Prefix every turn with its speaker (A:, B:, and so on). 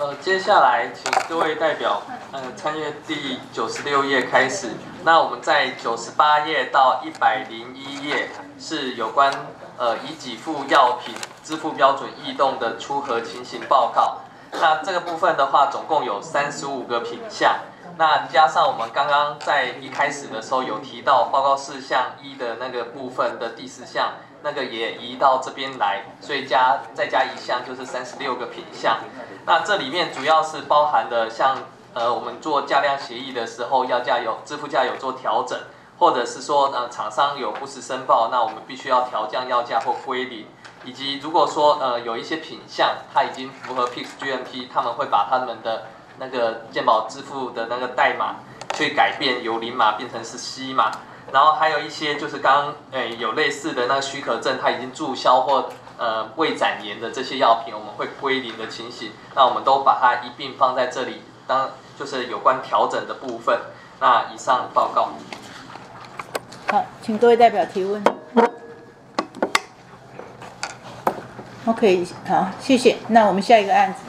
A: 接下来请各位代表参阅第96页开始。那我们在98页到101页是有关已给付药品支付标准异动的出核情形报告。那这个部分的话，总共有35个品项。那加上我们刚刚在一开始的时候有提到报告事项1的那个部分的第4项，那个也移到这边来，所以再加1项就是36个品项。那这里面主要是包含的像我们做价量协议的时候，支付价有做调整，或者是说厂商有不实申报，那我们必须要调降药价或归零。以及如果说有一些品项它已经符合 PICS GMP， 他们会把他们的那个健保支付的那个代码去改变，由0码变成是 C 码。然后还有一些就是刚刚有类似的那个许可证，它已经注销或未展延的这些药品，我们会归零的情形，那我们都把它一并放在这里，就是有关调整的部分。那以上报告。
B: 好，请各位代表提问。OK， 好，谢谢。那我们下一个案子。